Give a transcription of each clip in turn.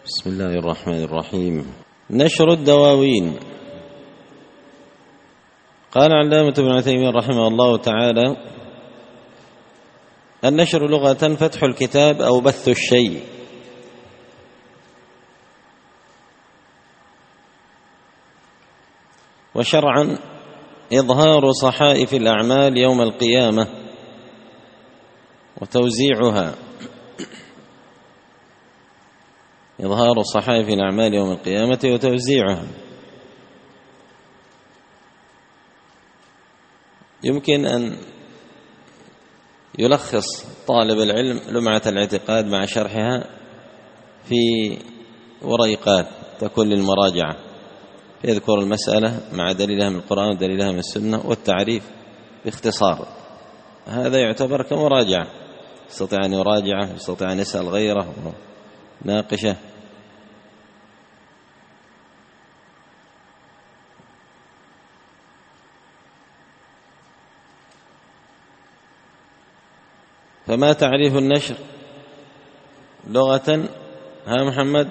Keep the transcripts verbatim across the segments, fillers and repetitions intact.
بسم الله الرحمن الرحيم. نشر الدواوين. قال علامة ابن عثيمين رحمه الله تعالى: النشر لغة فتح الكتاب أو بث الشيء، وشرعا إظهار صحائف الأعمال يوم القيامة وتوزيعها. إظهار صحائف الأعمال يوم القيامة وتوزيعها. يمكن أن يلخص طالب العلم لمعة الاعتقاد مع شرحها في وريقات تكون للمراجعة، يذكر المسألة مع دليلها من القرآن ودليلها من السنة والتعريف باختصار. هذا يعتبر كمراجعة، يستطيع أن يراجعه، يستطيع أن يسأل غيره ناقشه. فما تعريف النشر لغة؟ ها محمد،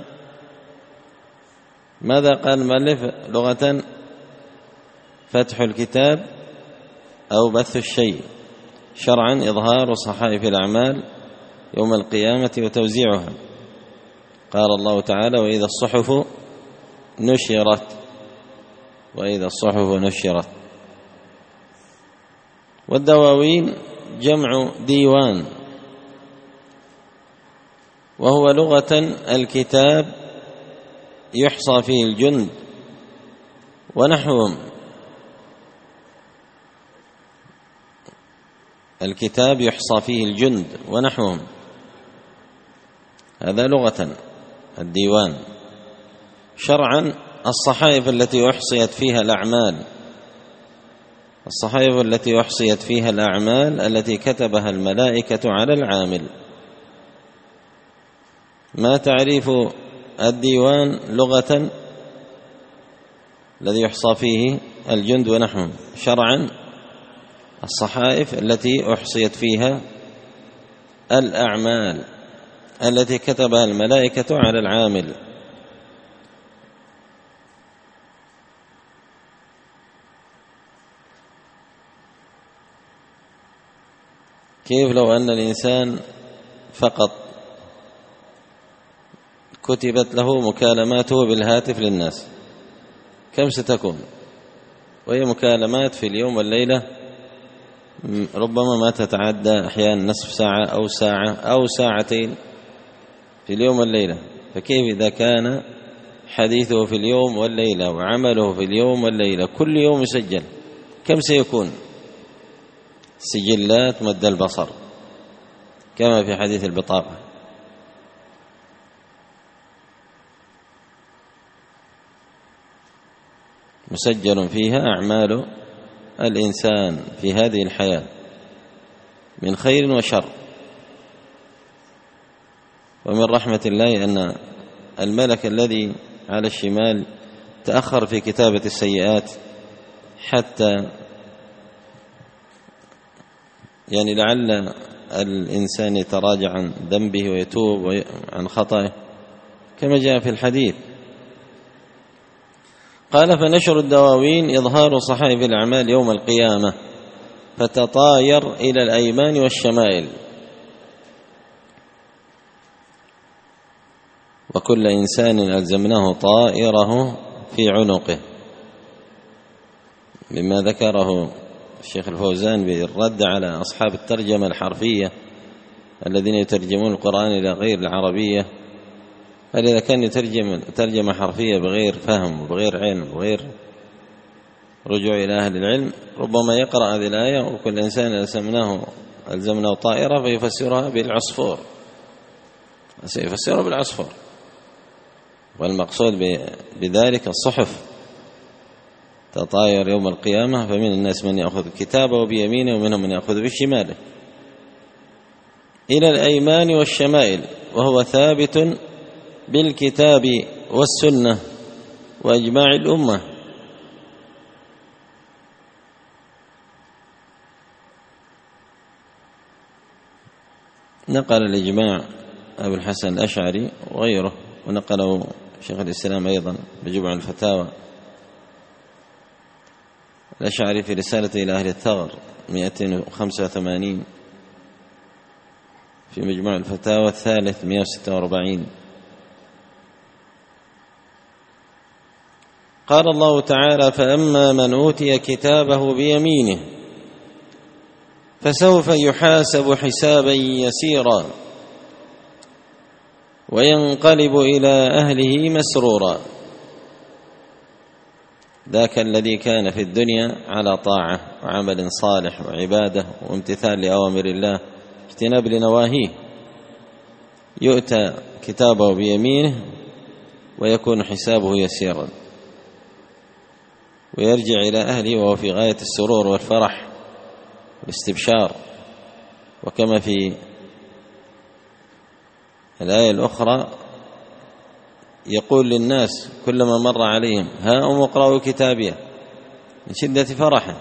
ماذا قال المؤلف؟ لغة فتح الكتاب أو بث الشيء، شرعا إظهار صحائف الأعمال يوم القيامة وتوزيعها. قال الله تعالى: وإذا الصحف نشرت، وإذا الصحف نشرت. والدواوين جمع ديوان، وهو لغة الكتاب يحصى فيه الجند ونحوهم. الكتاب يحصى فيه الجند ونحوهم، هذا لغة الديوان. شرعا الصحائف التي أحصيت فيها الأعمال، الصحائف التي أحصيت فيها الأعمال التي كتبها الملائكة على العامل. ما تعريف الديوان لغة؟ الذي يحصى فيه الجند ونحوهم. شرعا الصحائف التي أحصيت فيها الأعمال التي كتبها الملائكة على العامل. كيف لو أن الإنسان فقط كتبت له مكالماته بالهاتف للناس، كم ستكون؟ وهي مكالمات في اليوم والليلة ربما ما تتعدى أحيانا نصف ساعة أو ساعة أو ساعتين في اليوم والليلة. فكيف إذا كان حديثه في اليوم والليلة وعمله في اليوم والليلة كل يوم يسجل؟ كم سيكون؟ سجلات مد البصر كما في حديث البطاقة. مسجل فيها أعمال الإنسان في هذه الحياة من خير وشر. ومن رحمة الله أن الملك الذي على الشمال تأخر في كتابة السيئات حتى يعني لعل الإنسان يتراجع عن ذنبه ويتوب عن خطأه كما جاء في الحديث. قال: فنشر الدواوين إظهار صحائف الأعمال يوم القيامة فتطاير إلى الأيمان والشمائل. وكل إنسان ألزمناه طائره في عنقه، مما ذكره الشيخ الفوزان بالرد على أصحاب الترجمة الحرفية الذين يترجمون القرآن إلى غير العربية. هل إذا كان يترجم ترجمة حرفية بغير فهم وبغير علم وبغير رجوع إلى أهل العلم، ربما يقرأ هذه الآية: وكل إنسان ألزمناه ألزمناه طائرة، فيفسرها بالعصفور، سيفسرها بالعصفور. والمقصود بذلك الصحف تطاير يوم القيامة، فمن الناس من يأخذ كتابه بيمينه ومنهم من يأخذ بشماله إلى الأيمان والشمائل، وهو ثابت بالكتاب والسنة وإجماع الأمة. نقل الإجماع أبو الحسن الأشعري وغيره ونقله شيخ الإسلام أيضا مجموع الفتاوى الأشعري في رسالة إلى أهل الثغر مئتين وخمسة وثمانين، في مجموع الفتاوى الثالث مئة وستة وأربعين. قال الله تعالى: فأما من أوتي كتابه بيمينه فسوف يحاسب حسابا يسيرا وينقلب إلى أهله مسرورا. ذاك الذي كان في الدنيا على طاعة وعمل صالح وعبادة وامتثال لأوامر الله اجتناب لنواهيه، يؤتى كتابه بيمينه ويكون حسابه يسيرا ويرجع إلى أهله وهو في غاية السرور والفرح والاستبشار. وكما في الآية الأخرى يقول للناس كلما مر عليهم: هاؤم اقرأوا كتابيه، من شدة فرحه،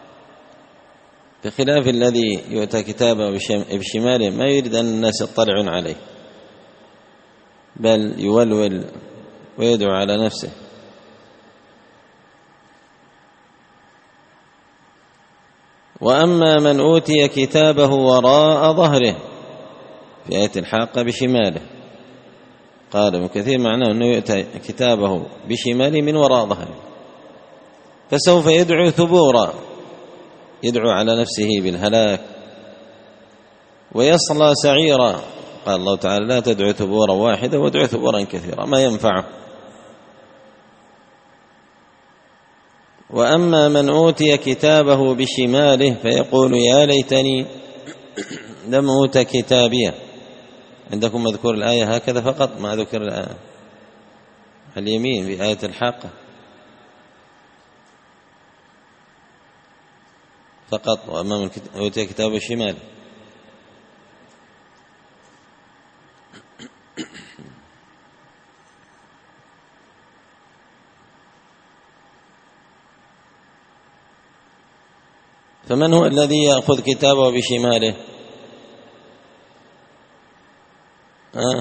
بخلاف الذي يؤتى كتابه بشماله ما يريد أن الناس يطلعون عليه، بل يولول ويدعو على نفسه. وأما من أوتي كتابه وراء ظهره، في آية الحاقة بشماله، قال ابن كثير معناه أنه يؤتى كتابه بشماله من وراء ظهره فسوف يدعو ثبورا، يدعو على نفسه بالهلاك، ويصلى سعيرا. قال الله تعالى: لا تدعو ثبورا واحدا وادعو ثبورا كثيرا ما ينفعه. وأما من أوتي كتابه بشماله فيقول: يا ليتني لم أوت كتابيه. عندكم مذكور الآية هكذا فقط، ما ذكر الآية اليمين في آية الحاقة فقط. وأما من أوتي كتابه بشماله. فمن هو الذي يأخذ كتابه بشماله؟ آه.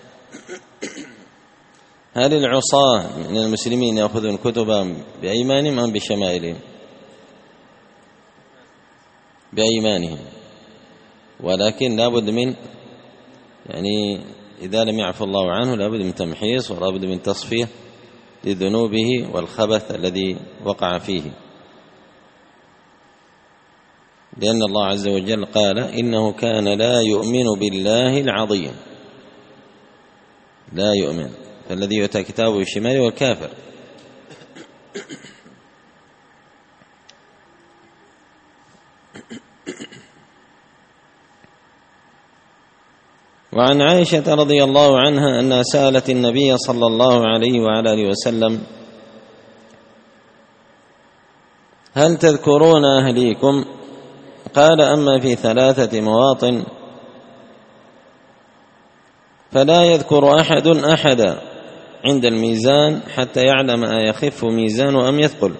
هل العصاة من المسلمين يأخذون كتبهم بأيمانهم أم بشمائلهم؟ بأيمانهم، ولكن لا بد من يعني إذا لم يعفو الله عنه لا بد من تمحيص ولا بد من تصفية لذنوبه والخبث الذي وقع فيه، لأن الله عز وجل قال: إنه كان لا يؤمن بالله العظيم. لا يؤمن، فالذي يؤتى كتابه بالشمال هو الكافر. وعن عائشة رضي الله عنها أنها سألت النبي صلى الله عليه وعلى آله وسلم: هل تذكرون أهليكم؟ قال: أما في ثلاثة مواطن فلا يذكر أحد أحدا عند الميزان حتى يعلم أيخف ميزانه أم يثقل،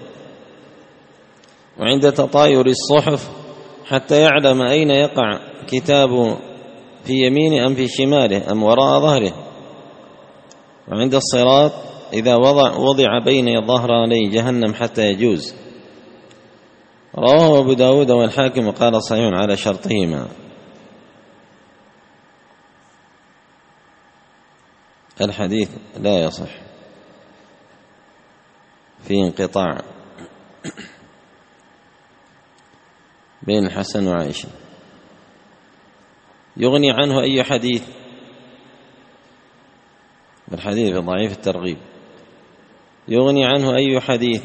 وعند تطاير الصحف حتى يعلم أين يقع كتابه، في يمينه أم في شماله أم وراء ظهره، وعند الصراط إذا وضع, وضع بين ظهراني جهنم حتى يجوز. رواه أبو داود والحاكم وقال: صحيح على شرطهما. الحديث لا يصح، في انقطاع بين الحسن وعائشة. يغني عنه أي حديث؟ الحديث ضعيف الترغيب. يغني عنه أي حديث؟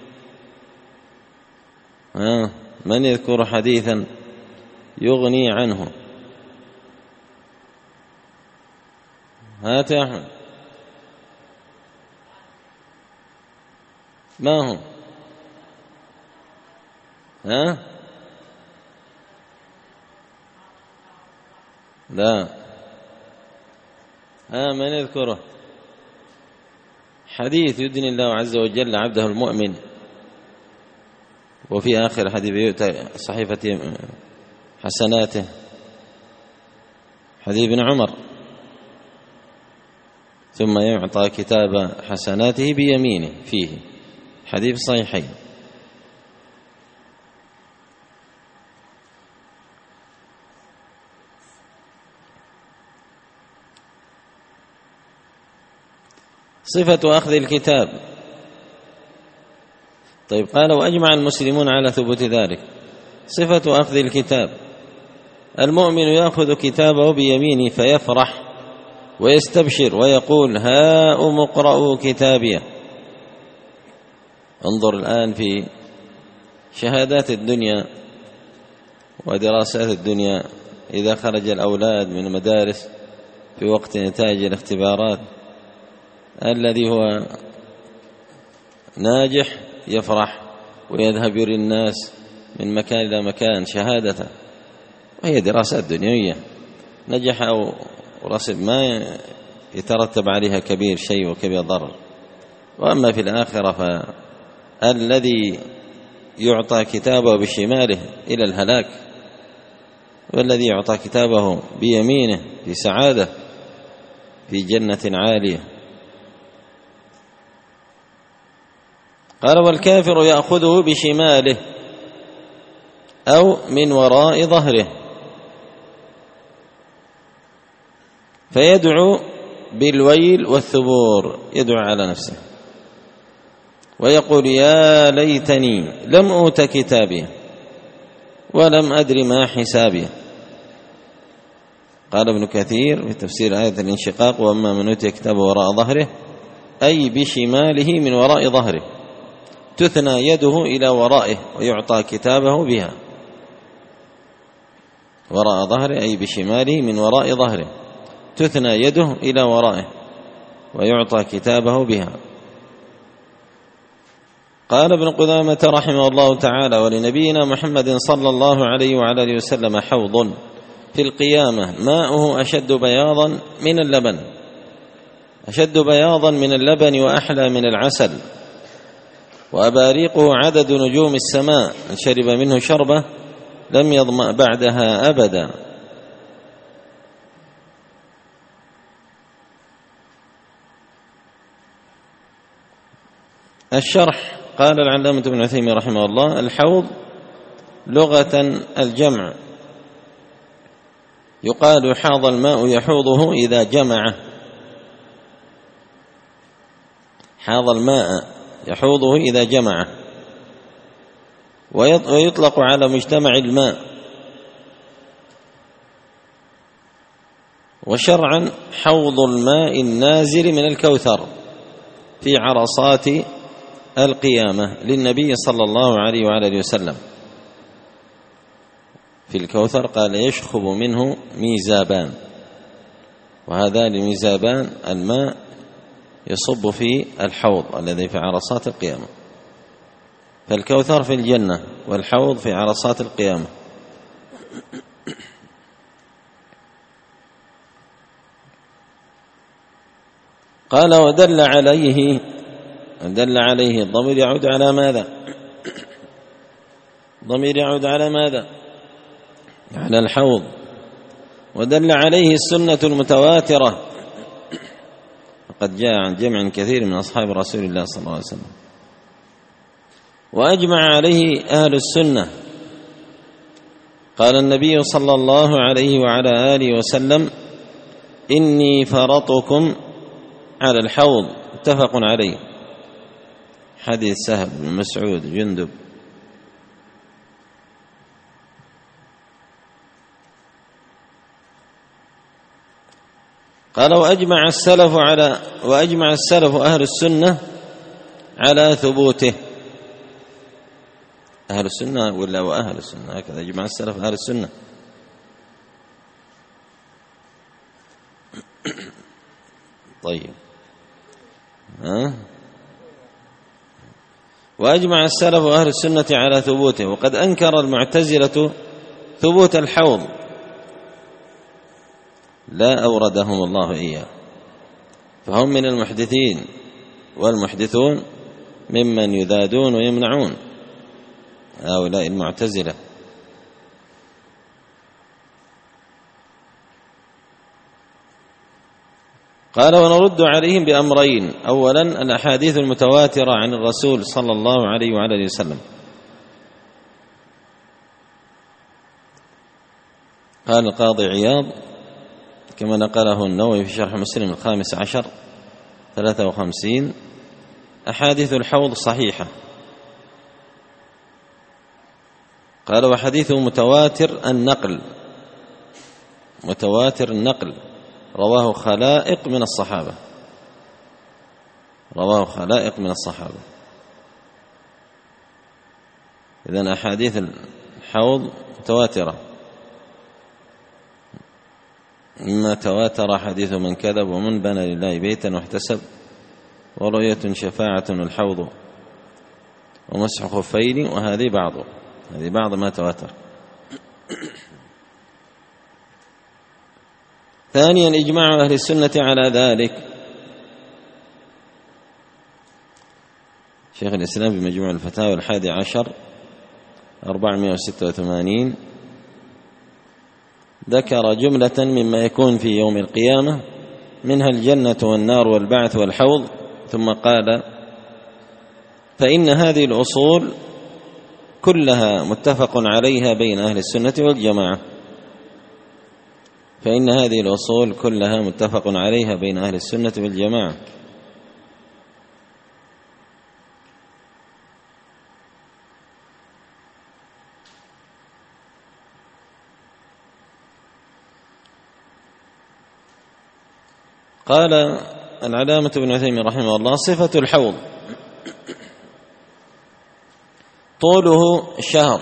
ها، من يذكر حديثا يغني عنه؟ هات يا أحمد. ما هو؟ ها؟ لا. ها، من يذكره؟ حديث يدني الله عز وجل عبده المؤمن، وفي آخر حديث يؤتى صحيفة حسناته، حديث ابن عمر: ثم يعطى كتاب حسناته بيمينه فيه، حديث صحيحين. صفة أخذ الكتاب. طيب قال وأجمع المسلمون على ثبوت ذلك. صفة أخذ الكتاب: المؤمن يأخذ كتابه بيمينه فيفرح ويستبشر ويقول هاؤم اقرءوا كتابيه. انظر الآن في شهادات الدنيا ودراسات الدنيا، إذا خرج الأولاد من المدارس في وقت نتائج الاختبارات، الذي هو ناجح يفرح ويذهب يري الناس من مكان إلى مكان شهادته، وهي دراسات دنيوية، نجح أو رسب ما يترتب عليها كبير شيء وكبير ضرر. وأما في الآخرة فالذي يعطى كتابه بشماله إلى الهلاك، والذي يعطى كتابه بيمينه في سعادة في جنة عالية. قال والكافر يأخذه بشماله أو من وراء ظهره فيدعو بالويل والثبور، يدعو على نفسه ويقول يا ليتني لم أوت كتابي ولم أدر ما حسابي. قال ابن كثير في تفسير آية الانشقاق وأما من أوتي كتابه وراء ظهره أي بشماله من وراء ظهره، تثنى يده إلى ورائه ويعطى كتابه بها. وراء ظهره أي بشماله من وراء ظهره، تثنى يده إلى ورائه ويعطى كتابه بها. قال ابن قدامة رحمه الله تعالى ولنبينا محمد صلى الله عليه وعلى آله وسلم حوض في القيامة ماؤه أشد بياضا من اللبن، أشد بياضا من اللبن وأحلى من العسل، وأباريقه عدد نجوم السماء، من شرب منه شربة لم يظمأ بعدها أبدا. الشرح قال العلامة ابن عثيمين رحمه الله الحوض لغة الجمع، يقال حاض الماء يحوضه إذا جمعه، حاض الماء يحوضه إذا جمعه، ويطلق على مجتمع الماء. وشرعا حوض الماء النازل من الكوثر في عرصات القيامة للنبي صلى الله عليه وعلى آله وسلم. في الكوثر قال يشخب منه ميزابان، وهذان الميزابان الماء يصب في الحوض الذي في عرصات القيامة. فالكوثر في الجنة والحوض في عرصات القيامة. قال ودل عليه، دل عليه الضمير يعود على ماذا؟ الضمير يعود على ماذا؟ على الحوض. ودل عليه السنة المتواترة، وقد جاء عن جمع كثير من أصحاب رسول الله صلى الله عليه وسلم. وأجمع عليه أهل السنة. قال النبي صلى الله عليه وعلى آله وسلم إني فرطكم على الحوض، متفق عليه، حديث سهل بن مسعود جندب. قال وأجمع السلف على وأجمع السلف أهل السنة على ثبوته. أهل السنة ولا وأهل السنة؟ هكذا أجمع السلف أهل السنة. طيب ها؟ وأجمع السلف أهل السنة على ثبوته، وقد أنكر المعتزلة ثبوت الحوض، لا أوردهم الله إياه، فهم من المحدثين، والمحدثون ممن يذادون ويمنعون، هؤلاء المعتزلة. قال: ونرد عليهم بأمرين: أولا الأحاديث المتواترة عن الرسول صلى الله عليه وعلى آله وسلم. قال القاضي عياض كما نقله النووي في شرح مسلم الخامس عشر ثلاثة وخمسين: أحاديث الحوض صحيحة. قال: وحديثه متواتر النقل، متواتر النقل، رواه خلائق من الصحابة، رواه خلائق من الصحابة. إذن أحاديث الحوض متواترة، مما تواتر حديث من كذب ومن بنى لله بيتا واحتسب، ورؤية شفاعة الحوض، ومسح خفين، وهذه بعض هذه بعض ما تواتر. ثانيا إجماع أهل السنة على ذلك. شيخ الإسلام بمجموع الفتاوى الحادي عشر أربعمائة وستة وثمانين ذكر جملة مما يكون في يوم القيامة، منها الجنة والنار والبعث والحوض، ثم قال: فإن هذه الأصول كلها متفق عليها بين أهل السنة والجماعة، فإن هذه الأصول كلها متفق عليها بين أهل السنة والجماعة. قال العلامة ابن عثيمين رحمه الله: صفة الحوض طوله شهر،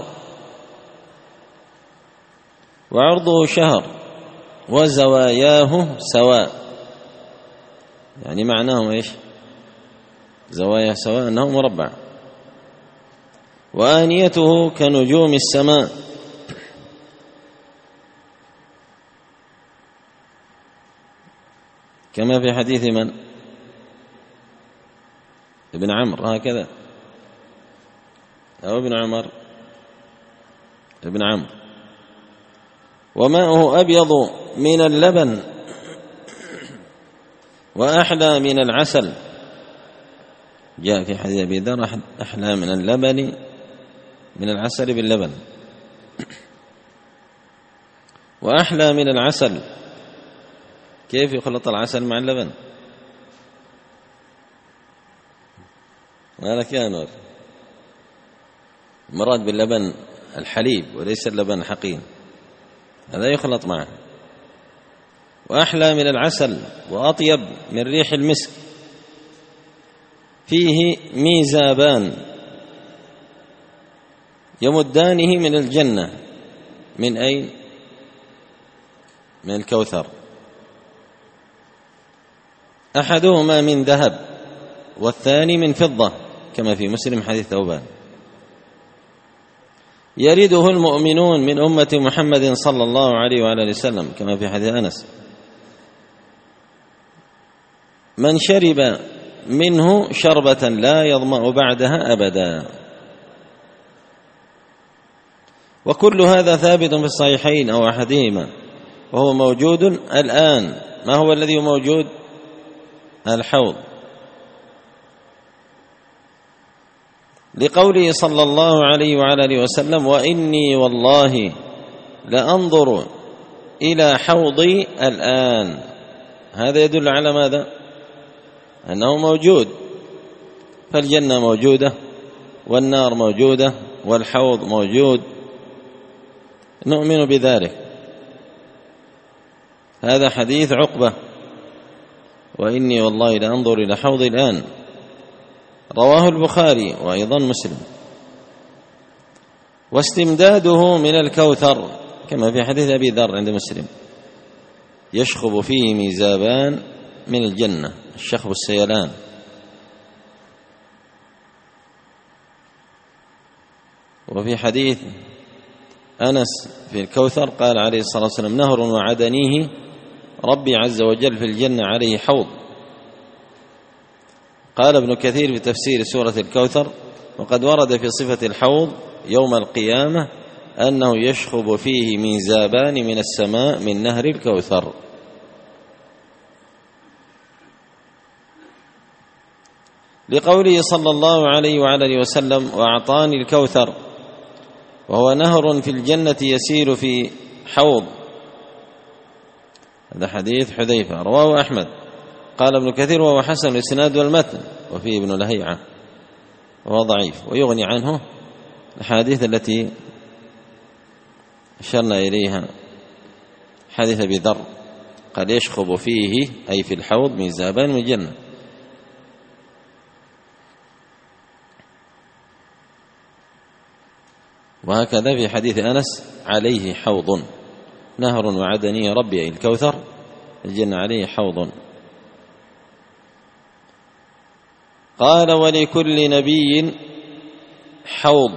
وعرضه شهر، وزواياه سواء. يعني معناه ايش؟ زواياه سواء انه مربع. وآنيته كنجوم السماء، كما في حديث من؟ ابن عمرو، هكذا، أو ابن عمر، ابن عمرو. وماؤه أبيض من اللبن وأحلى من العسل، جاء في حديث أبي ذر: أحلى من اللبن من العسل باللبن. وأحلى من العسل، كيف يخلط العسل مع اللبن؟ ما لك يا نور، مراد باللبن الحليب وليس اللبن الحقيقي، هذا يخلط معه. وأحلى من العسل، وأطيب من ريح المسك، فيه ميزابان يمدانه من الجنة. من أين؟ من الكوثر. أحدهما من ذهب والثاني من فضة، كما في مسلم حديث ثوبان. يرده المؤمنون من أمة محمد صلى الله عليه وآله وسلم، كما في حديث أنس: من شرب منه شربة لا يظمأ بعدها أبدا. وكل هذا ثابت في الصحيحين أو أحدهما، وهو موجود الآن. ما هو الذي موجود؟ الحوض، لقوله صلى الله عليه وعلى آله وسلم: وإني والله لأنظر إلى حوضي الآن. هذا يدل على ماذا؟ أنه موجود. فالجنة موجودة، والنار موجودة، والحوض موجود، نؤمن بذلك. هذا حديث عقبة: وإني والله لأنظر إلى حوضي الآن، رواه البخاري وأيضا مسلم. واستمداده من الكوثر، كما في حديث أبي ذر عند مسلم: يشخب فيه ميزابان من الجنة، الشخب السيلان. وفي حديث أنس في الكوثر قال عليه الصلاة والسلام: نهر وعدنيه ربي عز وجل في الجنة عليه حوض. قال ابن كثير في تفسير سورة الكوثر: وقد ورد في صفة الحوض يوم القيامة أنه يشخب فيه ميزابان من السماء من نهر الكوثر. لقوله صلى الله عليه وعلى اله وسلم: وأعطاني الكوثر، وهو نهر في الجنة يسير في حوض. هذا حديث حذيفة رواه أحمد. قال ابن كثير: وهو حسن الإسناد والمتن، وفيه ابن لهيعة وهو ضعيف، ويغني عنه الحديث التي أشرنا إليها، حديث أبي ذر قال: يشخب فيه أي في الحوض ميزابان من الجنة. وهكذا في حديث أنس: عليه حوض، نهر وعدني ربي أي الكوثر، الجنة عليه حوض. قال: ولكل نبي حوض،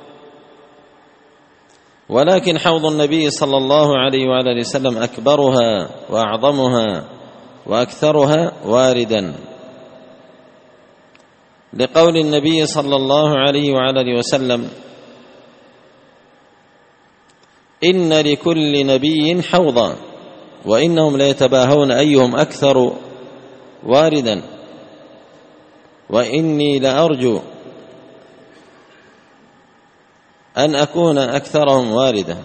ولكن حوض النبي صلى الله عليه وعلى اله وسلم أكبرها وأعظمها وأكثرها واردا، لقول النبي صلى الله عليه وعلى اله وسلم: إن لكل نبي حوضا، وإنهم ليتباهون أيهم أكثر واردا، وإني لأرجو أن أكون أكثرهم واردا.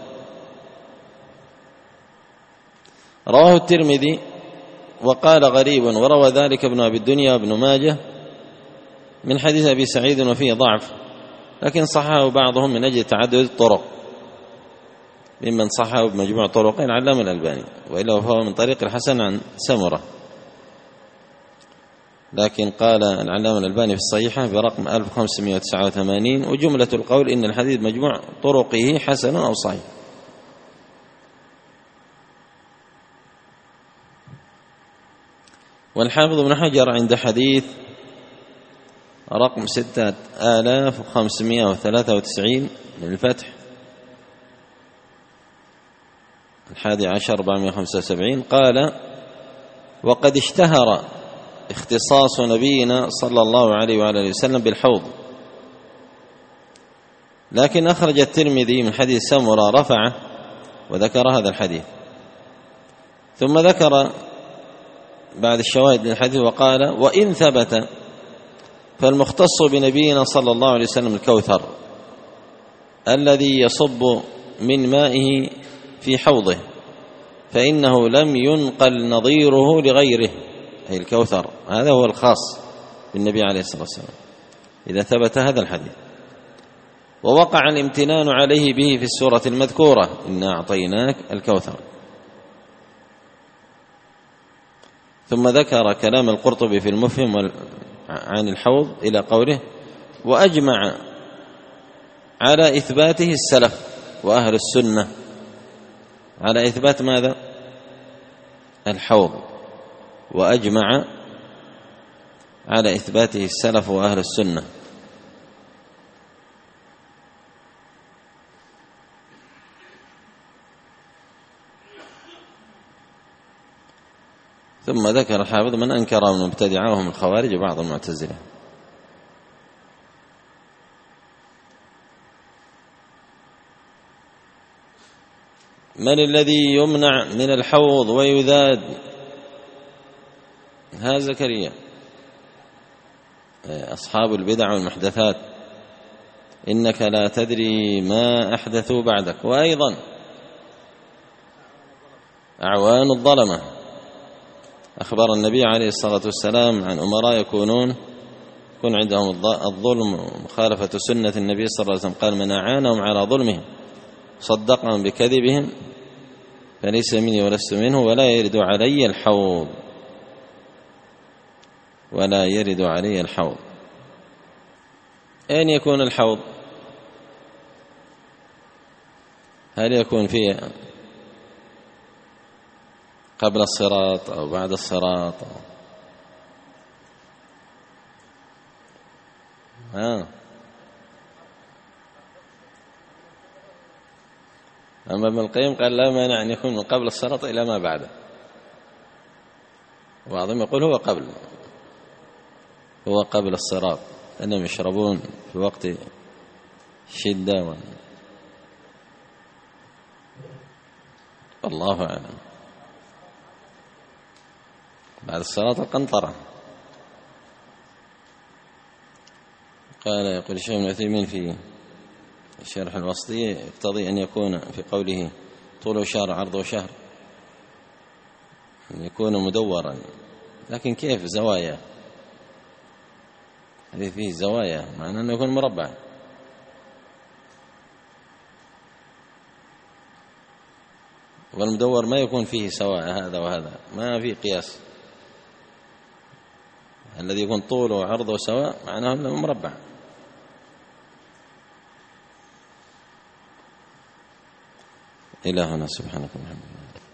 رواه الترمذي وقال: غريب، وروى ذلك ابن أبي الدنيا وابن ماجه من حديث أبي سعيد وفيه ضعف، لكن صححه بعضهم من أجل تعدد الطرق، ممن صححه بمجموع طرقين علامة الألباني، وإلا فهو من طريق الحسن عن سمرة، لكن قال العلامة الألباني في الصحيحة برقم ألف وخمسمائة وتسعة وثمانين: وجملة القول إن الحديث مجموع طرقه حسن أو صحيح. والحافظ ابن حجر عند حديث رقم ستة آلاف وخمسمائة وثلاثة وتسعين من الفتح، الحادي عشر أربعمائة وخمسة وسبعين، قال: وقد اشتهر اختصاص نبينا صلى الله عليه وعلى وسلم بالحوض، لكن أخرج الترمذي من حديث سمرة رفعه وذكر هذا الحديث، ثم ذكر بعد الشواهد للحديث وقال: وإن ثبت فالمختص بنبينا صلى الله عليه وسلم الكوثر الذي يصب من مائه في حوضه، فإنه لم ينقل نظيره لغيره، أي الكوثر هذا هو الخاص بالنبي عليه الصلاة والسلام إذا ثبت هذا الحديث. ووقع الامتنان عليه به في السورة المذكورة: إنا أعطيناك الكوثر. ثم ذكر كلام القرطبي في المفهم عن الحوض إلى قوله: وأجمع على إثباته السلف وأهل السنة، على إثبات ماذا؟ الحوض. وأجمع على إثباته السلف وأهل السنة. ثم ذكر الحافظ من أنكر من المبتدعة وهم الخوارج وبعض المعتزلة. من الذي يمنع من الحوض ويذاد؟ ها زكريا، أصحاب البدع والمحدثات، إنك لا تدري ما أحدثوا بعدك. وأيضا أعوان الظلمة، أخبر النبي عليه الصلاة والسلام عن أمراء يكونون يكون عندهم الظلم ومخالفة سنة النبي صلى الله عليه وسلم، قال: من أعانهم على ظلمهم صدقهم بكذبهم فليس مني ولست منه ولا يرد علي الحوض، ولا يرد علي الحوض. أين يكون الحوض؟ هل يكون فيه قبل الصراط أو بعد الصراط أو ها؟ أما ابن القيم قال لا مانع أن يكون من قبل الصراط إلى ما بعده، وبعضهم يقول هو قبل هو قبل الصراط، أنهم يشربون في وقت شدة. والله أعلم. بعد الصراط القنطرة. قال يقول الشيخ ابن عثيمين في الشرح الوسطي يقتضي أن يكون في قوله طوله شهر عرضه شهر أن يكون مدورا، لكن كيف زوايا؟ هذه فيه زوايا معناه أنه يكون مربع. والمدور ما يكون فيه سواء هذا وهذا، ما في قياس. الذي يكون طوله وعرضه سواء معناه أنه مربع. إلهنا سبحانك وبحمدك.